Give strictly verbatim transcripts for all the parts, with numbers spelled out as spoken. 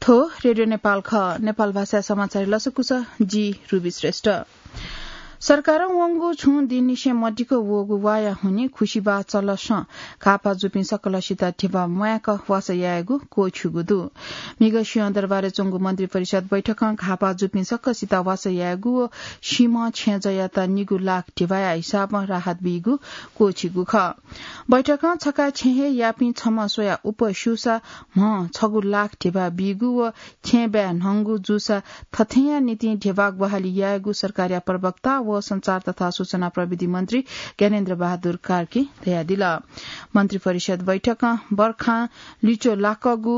थो रेडियो नेपाल ख नेपाल भाषा समाचार लसकुस जी रुबी श्रेष्ठ सरकार वंगु छु दिनिसे मटिको वगु वाया हुने खुशीबा चलस खापा जुपिन सकलसित ठेबा मयाक वासयागु को छुगुदु मिगसियो दरबार चंगु मन्त्री परिषद बैठक खापा जुपिन सकसित वासयागु सीमा छेजयाता निगु लाख ठेबाया हिसाबमा राहत बिगु को छिगु ख बैठक छका छेहे यापि छमा सोया उपसुसा म छगु लाख ठेबा बिगु व छेबा नंगु जुसा थथैया नीति ठेबाग बहाली यागु सरकारी प्रवक्ता व संचार तथा सूचना प्रविधि मन्त्री ज्ञानेन्द्र बहादुर कार्की दया दिल मन्त्री परिषद बैठक बर्खा लिचो लाकगु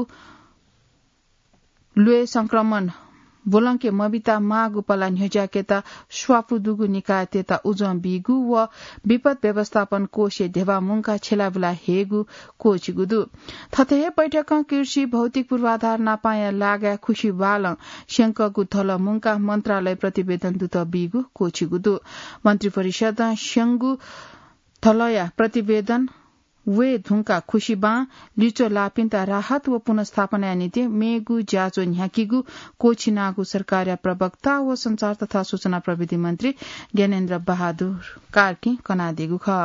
लुए संक्रमण बोलंके मबिता मागु पला न्यजाकेता स्वापुदुगु निकाय तेता उजम बिगु व विपद व्यवस्थापन कोषे ढेबा मुंका छेलाबुला हेगु कोचिगुदु थथे बैठक कृषि भौतिक पूर्वाधार नापाया लागा खुशी बाल शंकगु थल मुंका मन्त्रालय प्रतिवेदन दुत बिगु कोचिगुदु मन्त्री परिषद शंगु थलया प्रतिवेदन वे धुंका खुशीबा लिचो लापिन्ता राहत व पुनस्थापना नीति मेगु ज्याजो न्याकीगु कोचिनागु सरकारी प्रवक्ता व संचार तथा सूचना प्रविधि मन्त्री ज्ञानेन्द्र बहादुर कार्की कनादेगु ख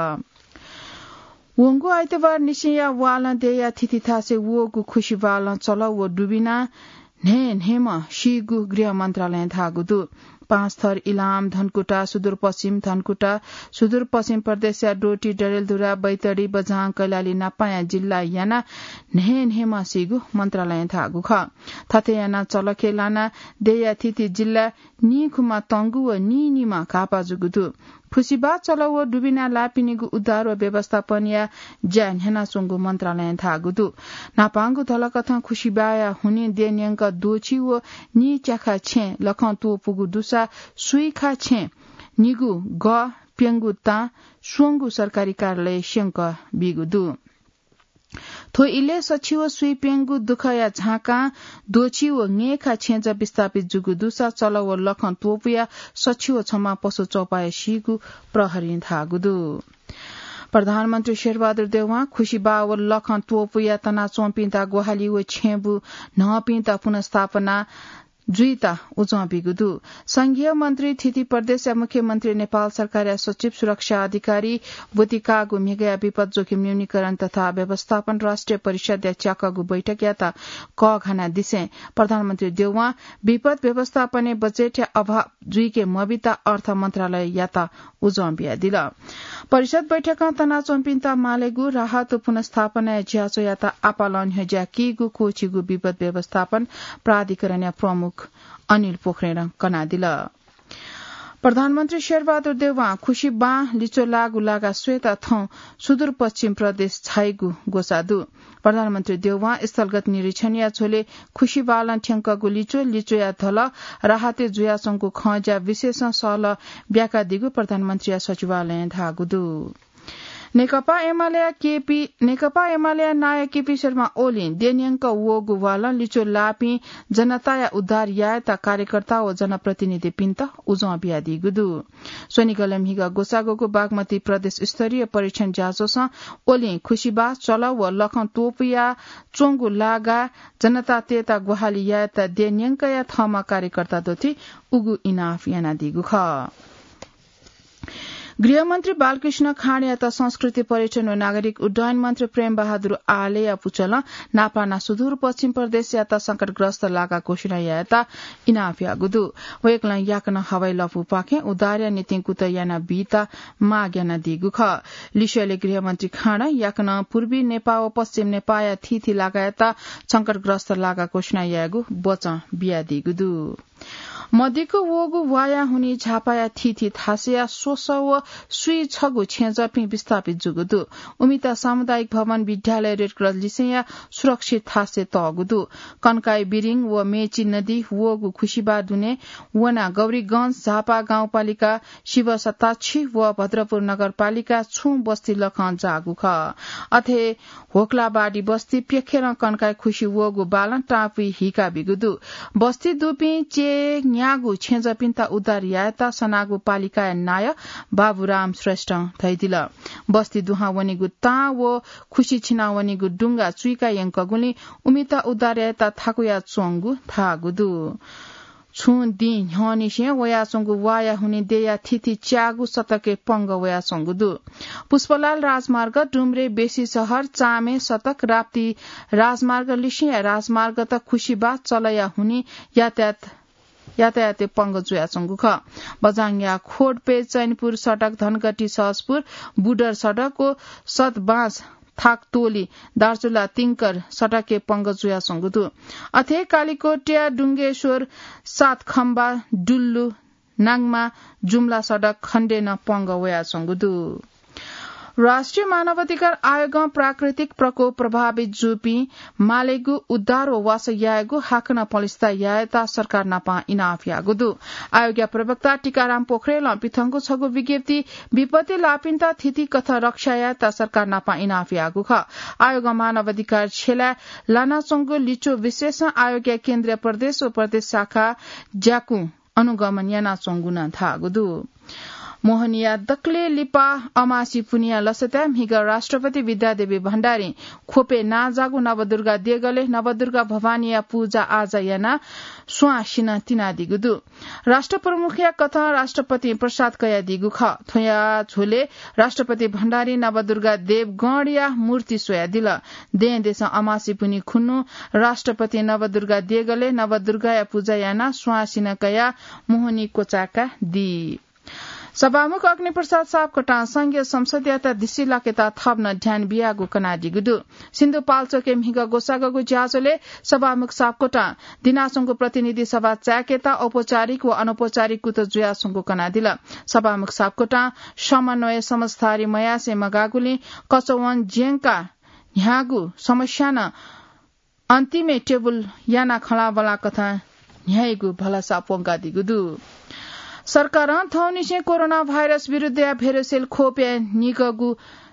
वंगु आइतबार निशिया वाला देया थिथिथासे वगु खुशीबाल चल व डुबिना ने नेम शिगु गृह मन्त्रालय धागुदु पाँच थर इलाम धनकुटा सुदूरपश्चिम धनकुटा सुदूरपश्चिम प्रदेश डोटी डरेलधुरा बैतडी बझाङ कैलाली नापाया जिल्ला याना नेहे नेहेमा सिगु मन्त्रालय धागु ख थथे याना चलखे लाना देया थिति जिल्ला निखुमा तंगु व निनीमा कापा जुगुदु खुशीबा चलव डुबिना लापिनिगु उद्धार व व्यवस्थापन या ज्यान हेना सुंगु मन्त्रालय धागुदु नापांगु थलकथा खुशीबाया हुने देन्यंक दोची व नि च्याखा छे लख तो पुगु दुसा सुइखा छे निगु ग पेंगु ता सुंगु सरकारी कार्यालय शंक बिगुदु थो इले सचिव सुइपेंगु दुखया झाका दोची व नेखा छेज विस्थापित जुगु दुसा चलव लखन तोपुया सचिव छमा पशु चौपाय शिगु प्रहरी धागुदु प्रधानमन्त्री शेरबहादुर देउवा खुशीबा व लखन तोपुया तना चोम्पिन्ता गोहाली व छेबु नपिन्ता पुनस्थापना जुइता उजमा बिगुदु संघीय मन्त्री थिति प्रदेश मुख्यमन्त्री नेपाल सरकार सचिव सुरक्षा अधिकारी बुतिकागु मेगा विपद जोखिम न्यूनीकरण तथा व्यवस्थापन राष्ट्रिय परिषद या च्याकगु बैठक याता क घना दिसे प्रधानमन्त्री देउवा विपद व्यवस्थापन बजेट या अभाव जुइके मबिता अर्थ मन्त्रालय याता उजमा बिया दिल परिषद बैठक तना चोम्पिन्ता मालेगु राहत पुनस्थापना ज्याचो याता आपालन हज्या किगु कोचिगु विपद व्यवस्थापन प्राधिकरण प्रमुख अनिल पोखरेल कनादिल प्रधानमन्त्री शेरबहादुर देउवा खुशी बा लिचो लागु लागा श्वेता थौ सुदूरपश्चिम प्रदेश छाइगु गोसादु प्रधानमन्त्री देउवा स्थलगत निरीक्षण या छोले खुशी बालन ठ्याङ्कगु लिचो लिचो या थल राहते जुयासंगु खजा विशेष सल ब्याका दिगु प्रधानमन्त्री सचिवालय धागुदु नेकपा एमाले केपी नेकपा एमाले नायक केपी शर्मा ओली देन्यंक वोगु वाला लिचो लापी जनता या उद्धार याता कार्यकर्ता व जनप्रतिनिधि पिन्त उजमा बियादी गुदु सोनिगलम हिगा गोसागोको बागमती प्रदेश स्तरीय परीक्षण जाँचोस ओली खुशीबा चल व लखन तोपिया चोंगु लागा जनता तेता गोहाली याता देन्यंक या थमा कार्यकर्ता दोथि उगु इनाफ याना दिगु ख गृहमन्त्री बालकृष्ण खाँड तथा संस्कृति पर्यटन व नागरिक उड्डयन मन्त्री प्रेम बहादुर आले या पुचल नापाना सुदूरपश्चिम प्रदेश याता संकटग्रस्त लागा घोषणा याता इनाफ यागुदु वेकला याकन हवाई लफु पाखे उदार्य नीतिकुत याना बीता माग याना दिगु ख लिशले गृहमन्त्री खाँड याकन पूर्वी नेपाल व पश्चिम नेपाल थिथि लागा याता संकटग्रस्त लागा घोषणा यागु बच बिया दिगुदु मध्यको वोगु वाया हुने झापाया थिथि थासिया सोस व सुई छगु छेजपी विस्थापित जुगुदु उमिता सामुदायिक भवन विद्यालय रेडक्रस लिसेया सुरक्षित थासे तगुदु कनकाई बिरिङ व मेची नदी वोगु खुशीबा दुने वना गौरीगंज झापा गाउँपालिका शिव सताक्षी व भद्रपुर नगरपालिका छु बस्ती लखन जागु ख अथे होक्लाबाडी बस्ती पेखेर कनकाई खुशी वोगु बालन टापी हिका बिगुदु बस्ती दुपी चे न्यागु छेजपिन्ता उद्धार याता सनागु पालिका नाय बाबुराम श्रेष्ठ थैदिल बस्ती दुहा वनिगु ता वो खुशी छिना वनिगु डुंगा चुइका यंकगुली उमिता उद्धार याता थाकुया चोंगु थागुदु छुन दि ह्यनिसे वयासंगु वाया हुने देया थिथि च्यागु सतके पंग वयासंगु दु पुष्पलाल राजमार्ग डुम्रे बेसी शहर चामे सतक राप्ती राजमार्ग लिसिया राजमार्ग त खुशीबाद चलया हुने यातायात यातायात पंग जुयासंगु ख बजाङया खोडपे चैनपुर सड़क धनगटी सहसपुर बुडर सड़कको सतबाँस थाकतोली दार्चुला तिंकर सटके पंगजुया संगुदु अथे कालीकोटिया डुंगेश्वर सात खम्बा डुल्लु नाङमा जुम्ला सडक खण्डेन पंगवया संगुदु राष्ट्रिय मानवाधिकार आयोग प्राकृतिक प्रकोप प्रभावित जुपी मालेगु उद्धार वास यागु हाकन पलिस्ता यायता सरकार नापा इनाफ यागुदु आयोग प्रवक्ता टीकाराम पोखरेल पिथंगु छगु विज्ञप्ति विपत्ति लापिन्ता थिति कथा रक्षा यायता सरकार नापा इनाफ यागु ख आयोग मानवाधिकार छेला लाना संगु लिचो विशेष आयोग केन्द्रीय प्रदेश व प्रदेश शाखा ज्याकु अनुगमन याना संगुना थागुदु मोहनिया दक्ले लिपा अमासी पुनिया लसत्याम हिग राष्ट्रपति विद्यादेवी भण्डारी खोपे नाजागु नवदुर्गा देगले नवदुर्गा भवानीया पूजा आज याना स्वासिन तिना दिगुदु राष्ट्र प्रमुखया कथा राष्ट्रपति प्रसाद कया दिगु ख थोया झोले राष्ट्रपति भण्डारी नवदुर्गा देव गणिया मूर्ति सोया दिल दे देश अमासी पुनि खुन्नु राष्ट्रपति नवदुर्गा देगले नवदुर्गा पूजा याना स्वासिन कया मोहनी कोचाका दी सभामुख अग्निप्रसाद सापकोटा संघीय संसदीयता दिशिलाकेता थप्न ध्यान बियागु कनाडिगुदु सिन्धुपाल्चोके मिग गोसागु ज्याजोले सभामुख सापकोटा दिनासंगु प्रतिनिधि सभा च्याकेता औपचारिक व अनौपचारिक कुत जुयासंगु कनादिल सभामुख सापकोटा समन्वय समझदारी मयासे मगागुली कचवन जेङका न्यागु समस्या न अन्तिमे टेबुल याना खलाबला कथा न्यायगु भलासा पोंगा दिगुदु सरकार थौनिसे कोरोना भाइरस विरुद्ध भेरोसेल खोपे निकगु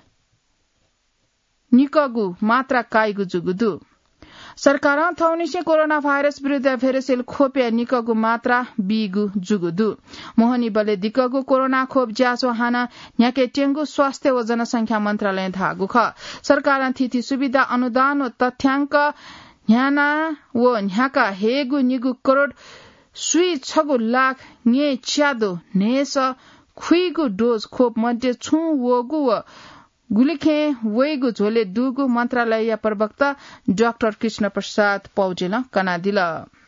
निकगु मात्रा काइगु जुगुदु सरकार थौनिसे कोरोना भाइरस विरुद्ध भेरोसेल खोपे निकगु मात्रा बिगु जुगुदु मोहनी बले दिकगु कोरोना खोप ज्यासो हाना न्याके टेंगु स्वास्थ्य व जनसंख्या मन्त्रालय धागु ख सरकार थिति सुविधा अनुदान व तथ्याङ्क न्याना व न्याका हेगु निगु करोड सुई छगु लाख ने च्यादो नेस खुइगु डोज खोप मध्ये छु वगु व गुलिखे वेगु झोले दुगु मन्त्रालय प्रवक्ता डाक्टर कृष्ण प्रसाद पौडेल कनादिल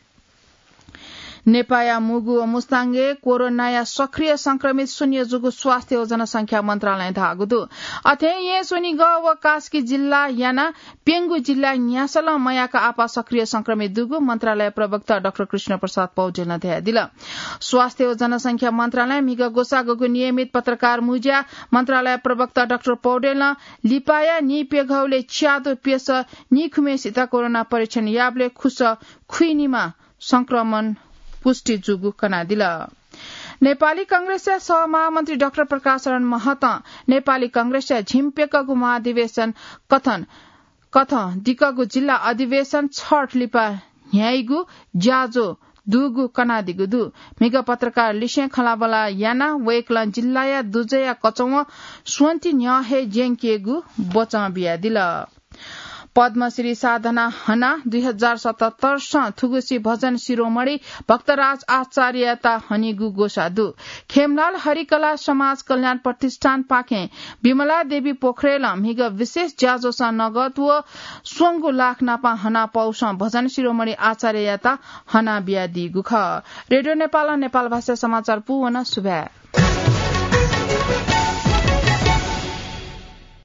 नेपाया मुगु व मुस्ताङे कोरोनाया सक्रिय संक्रमित शून्य जुगु स्वास्थ्य व जनसंख्या मन्त्रालय धागुदु अथे ये सोनी ग व कास्की जिल्ला याना पेंगु जिल्ला न्यासल मयाका आपा सक्रिय संक्रमित दुगु मन्त्रालय प्रवक्ता डाक्टर कृष्ण प्रसाद पौडेल ध्यान दिल स्वास्थ्य व जनसंख्या मन्त्रालय मिग गोसागुको नियमित पत्रकार मुज्या मन्त्रालय प्रवक्ता डाक्टर पौडेल लिपाया नि पेघौले च्यादो पेस नि खुमेसिता कोरोना परीक्षण याबले खुस खुइनीमा संक्रमण पुष्टि जुगु कनादिल नेपाली कांग्रेस सहमहामन्त्री डाक्टर प्रकाश शरण महत नेपाली कांग्रेस झिम्पेकगु महाधिवेशन कथन कथ दिकगु जिल्ला अधिवेशन छठ लिपा न्यायगु ज्याजो दुगु कनादिगु दु मिग पत्रकार लिसे खलाबला याना वेकलन जिल्लाया दुजया कचौ स्वन्ति न्याहे जेङकेगु बचा बिया दिल पद्मश्री साधना हना दुई हजार सतहत्तर थुगुसी भजन शिरोमणि भक्तराज आचार्यता हनिगु गोसादु खेमलाल हरिकला समाज कल्याण प्रतिष्ठान पाखे विमला देवी पोखरेल मिग विशेष ज्याजोसा नगद व स्वंगु लाख नापा हना पौष भजन शिरोमणि आचार्यता हना बिया दिगु ख रेडियो नेपाल नेपाल भाषा समाचार पुवन सुभा